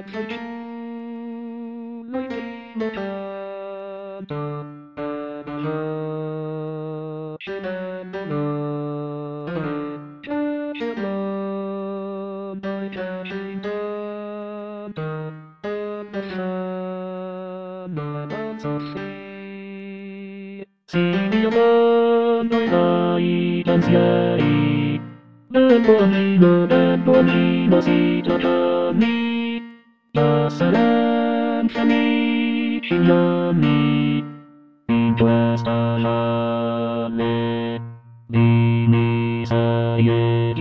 Berponinos y tratami, pasarán felici gli anni in questa nave di miseria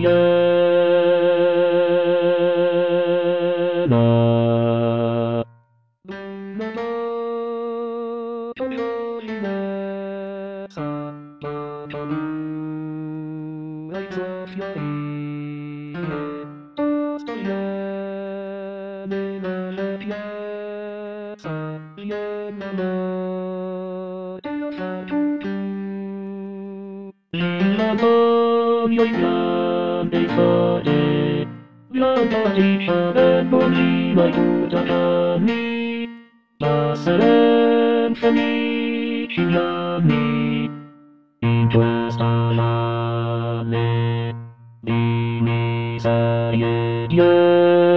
piena. Una moto immensa, dopo due fiorire, costruiamo nella piazza, liema notte a far tutto. Il lavoro in grande fare, la dice del bambino e tutti passerem felici gli anni in questa nave di miserie